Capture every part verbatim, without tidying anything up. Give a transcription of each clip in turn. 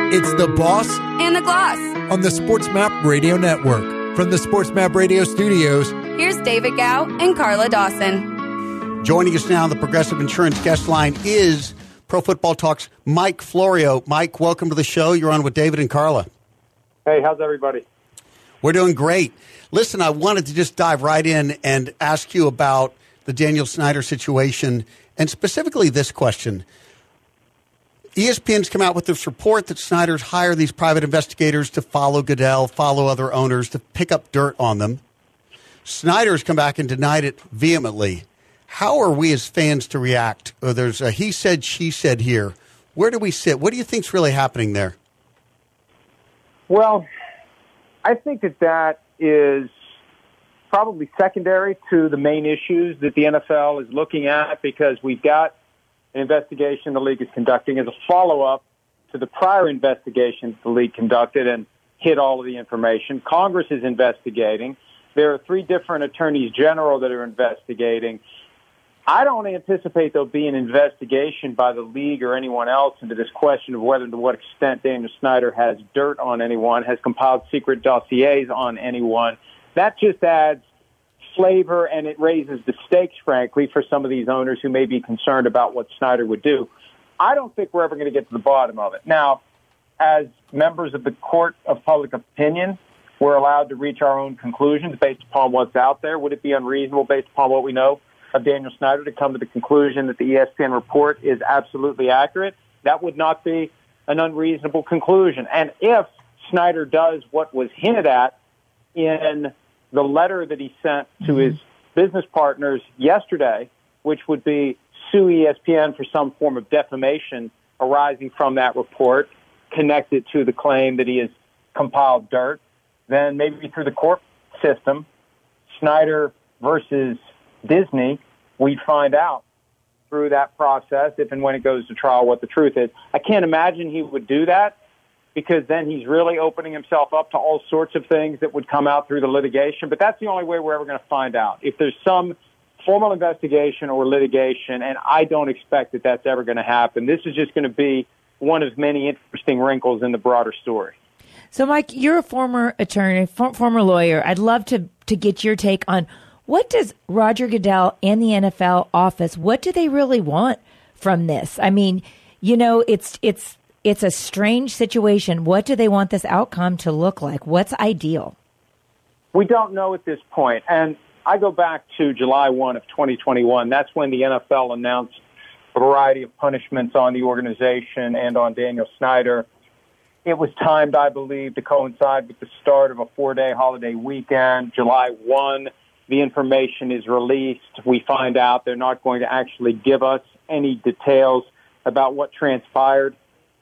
It's The Boss and the Gloss on the Sports Map Radio Network. From the Sports Map Radio studios, here's David Gow and Carla Dawson. Joining us now on the Progressive Insurance guest line is Pro Football Talk's Mike Florio. Mike, welcome to the show. You're on with David and Carla. Hey, how's everybody? We're doing great. Listen, I wanted to just dive right in and ask you about the Daniel Snyder situation, and specifically this question. E S P N's come out with this report that Snyder's hired these private investigators to follow Goodell, follow other owners, to pick up dirt on them. Snyder's come back and denied it vehemently. How are we as fans to react? Or there's a he said, she said here. Where do we sit? What do you think's really happening there? Well, I think that that is probably secondary to the main issues that the N F L is looking at, because we've got an investigation the league is conducting as a follow-up to the prior investigation the league conducted and hid all of the information. Congress is investigating. There are three different attorneys general that are investigating. I don't anticipate there'll be an investigation by the league or anyone else into this question of whether to what extent Daniel Snyder has dirt on anyone, has compiled secret dossiers on anyone. That just adds flavor, and it raises the stakes, frankly, for some of these owners who may be concerned about what Snyder would do. I don't think we're ever going to get to the bottom of it. Now, as members of the court of public opinion, we're allowed to reach our own conclusions based upon what's out there. Would it be unreasonable, based upon what we know of Daniel Snyder, to come to the conclusion that the E S P N report is absolutely accurate? That would not be an unreasonable conclusion. And if Snyder does what was hinted at in the letter that he sent to his business partners yesterday, which would be sue E S P N for some form of defamation arising from that report, connected to the claim that he has compiled dirt, then maybe through the court system, Snyder versus Disney, we'd find out through that process, if and when it goes to trial, what the truth is. I can't imagine he would do that, because then he's really opening himself up to all sorts of things that would come out through the litigation. But that's the only way we're ever going to find out. If there's some formal investigation or litigation, and I don't expect that that's ever going to happen, this is just going to be one of many interesting wrinkles in the broader story. So, Mike, you're a former attorney, for, former lawyer. I'd love to, to get your take on what does Roger Goodell and the N F L office, what do they really want from this? I mean, you know, it's it's it's a strange situation. What do they want this outcome to look like? What's ideal? We don't know at this point. And I go back to July first of twenty twenty-one. That's when the N F L announced a variety of punishments on the organization and on Daniel Snyder. It was timed, I believe, to coincide with the start of a four-day holiday weekend. July first, the information is released. We find out they're not going to actually give us any details about what transpired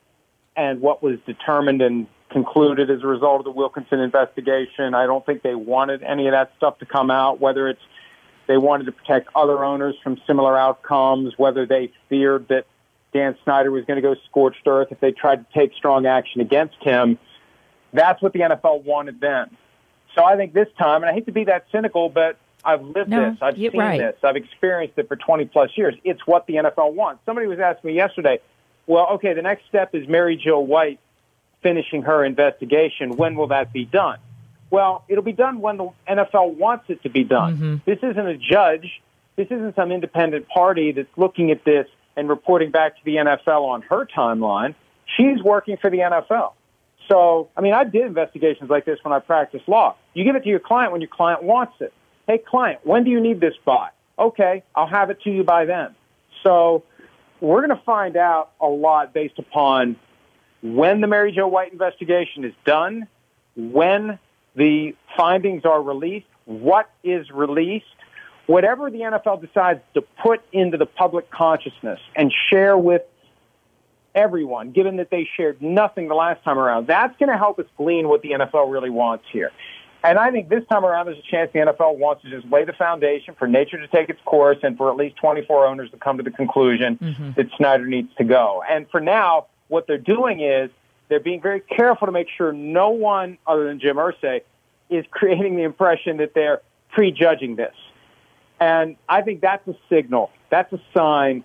and what was determined and concluded as a result of the Wilkinson investigation. I don't think they wanted any of that stuff to come out, whether it's they wanted to protect other owners from similar outcomes, whether they feared that Dan Snyder was going to go scorched earth if they tried to take strong action against him. That's what the N F L wanted then. So I think this time, and I hate to be that cynical, but I've lived no, this. I've seen right. this. I've experienced it for twenty-plus years. It's what the N F L wants. Somebody was asking me yesterday, well, okay, the next step is Mary Jo White finishing her investigation. When will that be done? Well, it'll be done when the N F L wants it to be done. Mm-hmm. This isn't a judge. This isn't some independent party that's looking at this and reporting back to the N F L on her timeline. She's working for the N F L. So, I mean, I did investigations like this when I practiced law. You give it to your client when your client wants it. Hey, client, when do you need this by? Okay, I'll have it to you by then. So we're going to find out a lot based upon when the Mary Jo White investigation is done, when the findings are released, what is released, whatever the N F L decides to put into the public consciousness and share with everyone, given that they shared nothing the last time around, that's going to help us glean what the N F L really wants here. And I think this time around there's a chance the N F L wants to just lay the foundation for nature to take its course and for at least twenty-four owners to come to the conclusion mm-hmm. that Snyder needs to go. And for now, what they're doing is they're being very careful to make sure no one other than Jim Irsay is creating the impression that they're prejudging this. And I think that's a signal. That's a sign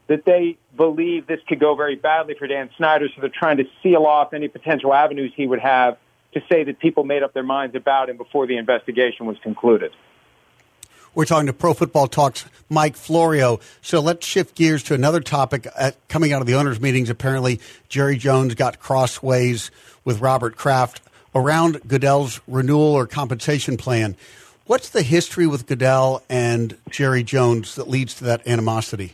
that they believe this could go very badly for Dan Snyder, so they're trying to seal off any potential avenues he would have to say that people made up their minds about him before the investigation was concluded. We're talking to Pro Football Talk's Mike Florio. So let's shift gears to another topic. At, coming out of the owners' meetings, apparently Jerry Jones got crossways with Robert Kraft around Goodell's renewal or compensation plan. What's the history with Goodell and Jerry Jones that leads to that animosity?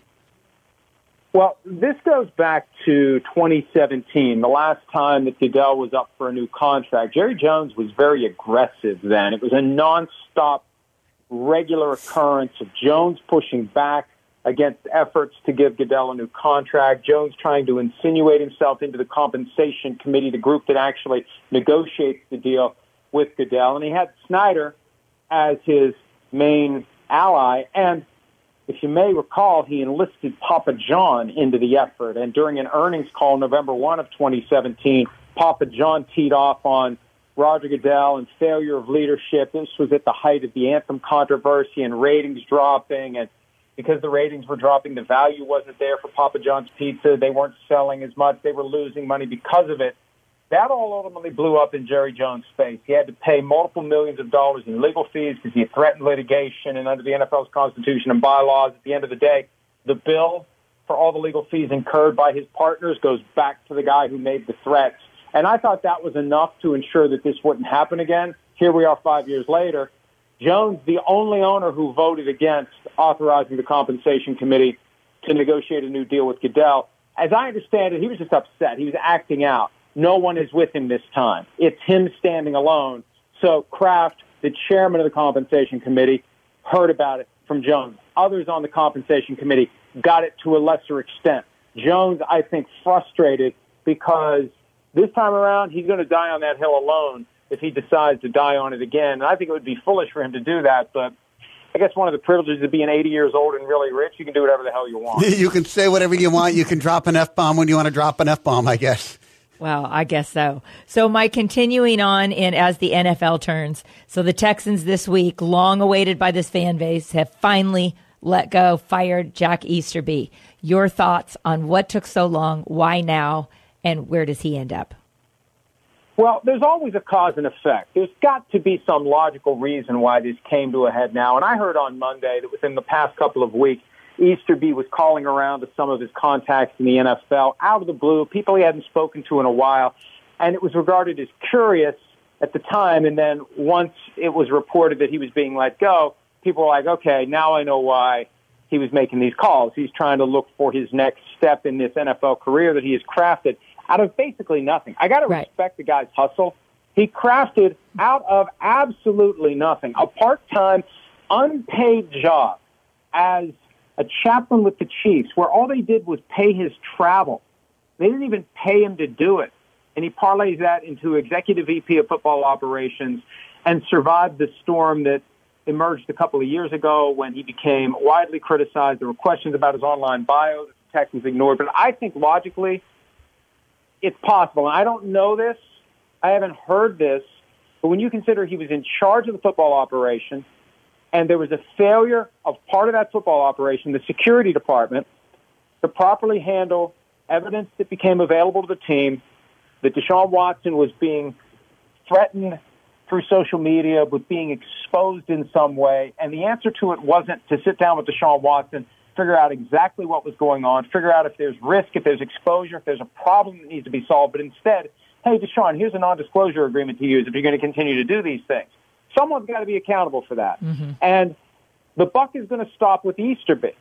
Well, this goes back to twenty seventeen, the last time that Goodell was up for a new contract. Jerry Jones was very aggressive then. It was a nonstop, regular occurrence of Jones pushing back against efforts to give Goodell a new contract, Jones trying to insinuate himself into the compensation committee, the group that actually negotiates the deal with Goodell. And he had Snyder as his main ally. And if you may recall, he enlisted Papa John into the effort. And during an earnings call November first of twenty seventeen, Papa John teed off on Roger Goodell and failure of leadership. This was at the height of the anthem controversy and ratings dropping. And because the ratings were dropping, the value wasn't there for Papa John's Pizza. They weren't selling as much. They were losing money because of it. That all ultimately blew up in Jerry Jones' face. He had to pay multiple millions of dollars in legal fees because he had threatened litigation, and under the N F L's Constitution and bylaws, at the end of the day, the bill for all the legal fees incurred by his partners goes back to the guy who made the threats. And I thought that was enough to ensure that this wouldn't happen again. Here we are five years later. Jones, the only owner who voted against authorizing the compensation committee to negotiate a new deal with Goodell. As I understand it, he was just upset. He was acting out. No one is with him this time. It's him standing alone. So Kraft, the chairman of the compensation committee, heard about it from Jones. Others on the compensation committee got it to a lesser extent. Jones, I think, frustrated because this time around, he's going to die on that hill alone if he decides to die on it again. And I think it would be foolish for him to do that, but I guess one of the privileges of being eighty years old and really rich, you can do whatever the hell you want. You can say whatever you want. You can drop an F-bomb when you want to drop an F-bomb, I guess. Well, I guess so. So, Mike, continuing on in as the N F L turns. So the Texans this week, long awaited by this fan base, have finally let go, fired Jack Easterby. Your thoughts on what took so long, why now, and where does he end up? Well, there's always a cause and effect. There's got to be some logical reason why this came to a head now. And I heard on Monday that within the past couple of weeks, Easterby was calling around to some of his contacts in the N F L out of the blue, people he hadn't spoken to in a while. And it was regarded as curious at the time. And then once it was reported that he was being let go, people were like, okay, now I know why he was making these calls. He's trying to look for his next step in this N F L career that he has crafted out of basically nothing. I got to right. respect the guy's hustle. He crafted out of absolutely nothing a part-time, unpaid job as a chaplain with the Chiefs, where all they did was pay his travel. They didn't even pay him to do it. And he parlays that into executive V P of football operations and survived the storm that emerged a couple of years ago when he became widely criticized. There were questions about his online bio that the Texans ignored. But I think logically, it's possible. And I don't know this. I haven't heard this. But when you consider he was in charge of the football operation and there was a failure of part of that football operation, the security department, to properly handle evidence that became available to the team, that Deshaun Watson was being threatened through social media, with being exposed in some way. And the answer to it wasn't to sit down with Deshaun Watson, figure out exactly what was going on, figure out if there's risk, if there's exposure, if there's a problem that needs to be solved. But instead, hey, Deshaun, here's a non-disclosure agreement to use if you're going to continue to do these things. Someone's got to be accountable for that. Mm-hmm. And the buck is going to stop with Easterby.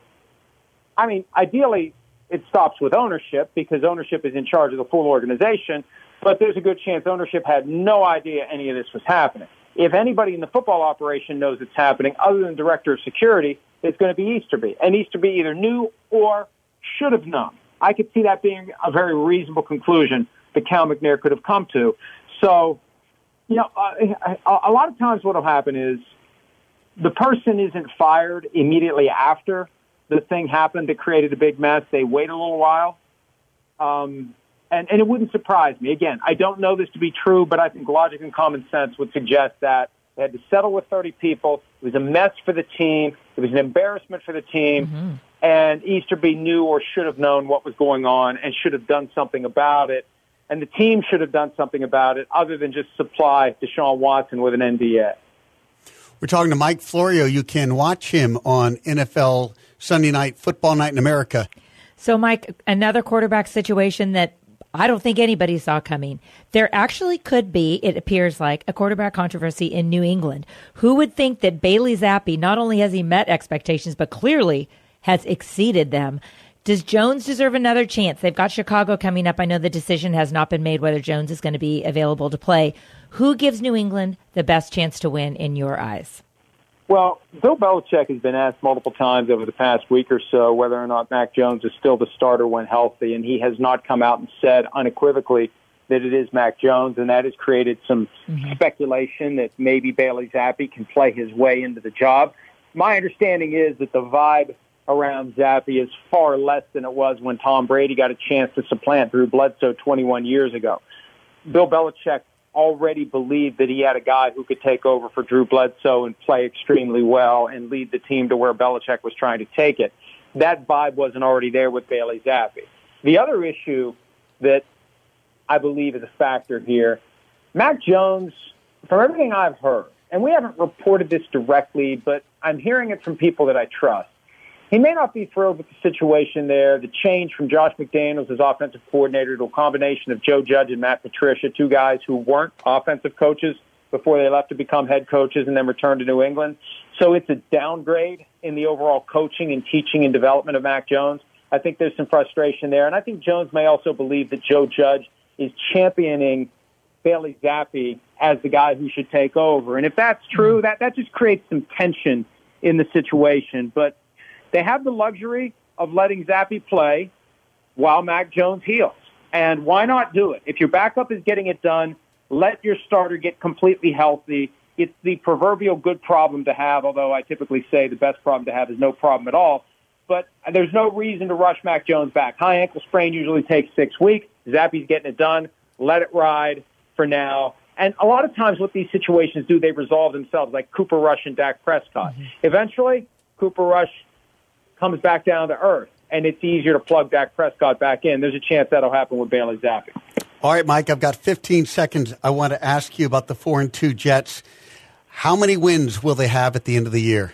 I mean, ideally, it stops with ownership because ownership is in charge of the full organization, but there's a good chance ownership had no idea any of this was happening. If anybody in the football operation knows it's happening, other than the director of security, it's going to be Easterby. And Easterby either knew or should have known. I could see that being a very reasonable conclusion that Cal McNair could have come to. So, you know, uh, a lot of times what will happen is the person isn't fired immediately after the thing happened that created a big mess. They wait a little while. Um, and, and it wouldn't surprise me. Again, I don't know this to be true, but I think logic and common sense would suggest that they had to settle with thirty people. It was a mess for the team. It was an embarrassment for the team. Mm-hmm. and Easterby knew or should have known what was going on and should have done something about it. And the team should have done something about it other than just supply Deshaun Watson with an N D A. We're talking to Mike Florio. You can watch him on N F L Sunday Night Football Night in America. So, Mike, another quarterback situation that I don't think anybody saw coming. There actually could be, it appears like, a quarterback controversy in New England. Who would think that Bailey Zappi, not only has he met expectations, but clearly has exceeded them? Does Jones deserve another chance? They've got Chicago coming up. I know the decision has not been made whether Jones is going to be available to play. Who gives New England the best chance to win in your eyes? Well, Bill Belichick has been asked multiple times over the past week or so whether or not Mac Jones is still the starter when healthy, and he has not come out and said unequivocally that it is Mac Jones, and that has created some mm-hmm. speculation that maybe Bailey Zappi can play his way into the job. My understanding is that the vibe around Zappi is far less than it was when Tom Brady got a chance to supplant Drew Bledsoe twenty-one years ago. Bill Belichick already believed that he had a guy who could take over for Drew Bledsoe and play extremely well and lead the team to where Belichick was trying to take it. That vibe wasn't already there with Bailey Zappi. The other issue that I believe is a factor here, Mac Jones, from everything I've heard, and we haven't reported this directly, but I'm hearing it from people that I trust, he may not be thrilled with the situation there, the change from Josh McDaniels as offensive coordinator to a combination of Joe Judge and Matt Patricia, two guys who weren't offensive coaches before they left to become head coaches and then returned to New England. So it's a downgrade in the overall coaching and teaching and development of Mac Jones. I think there's some frustration there. And I think Jones may also believe that Joe Judge is championing Bailey Zappi as the guy who should take over. And if that's true, that, that just creates some tension in the situation. But they have the luxury of letting Zappi play while Mac Jones heals. And why not do it? If your backup is getting it done, let your starter get completely healthy. It's the proverbial good problem to have, although I typically say the best problem to have is no problem at all. But there's no reason to rush Mac Jones back. High ankle sprain usually takes six weeks. Zappi's getting it done. Let it ride for now. And a lot of times what these situations do, they resolve themselves, like Cooper Rush and Dak Prescott. Mm-hmm. Eventually, Cooper Rush comes back down to earth, and it's easier to plug Dak Prescott back in. There's a chance that'll happen with Bailey Zappi. All right, Mike, I've got fifteen seconds. I want to ask you about the four and two Jets. How many wins will they have at the end of the year?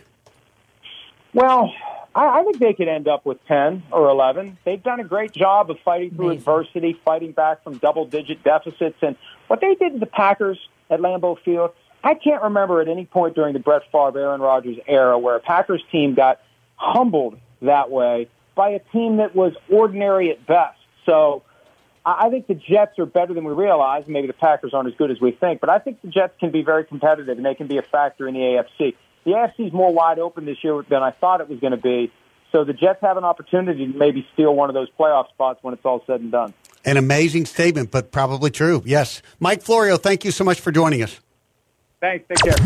Well, I, I think they could end up with ten or eleven. They've done a great job of fighting through Amazing. adversity, fighting back from double-digit deficits. And what they did to the Packers at Lambeau Field, I can't remember at any point during the Brett Favre, Aaron Rodgers era where a Packers team got humbled that way by a team that was ordinary at best. So I think the Jets are better than we realize. Maybe the Packers aren't as good as we think, but I think the Jets can be very competitive, and they can be a factor in the A F C. The A F C is more wide open this year than I thought it was going to be, so the Jets have an opportunity to maybe steal one of those playoff spots when it's all said and done. An amazing statement, but probably true. Yes. Mike Florio, thank you so much for joining us. Thanks. Take care.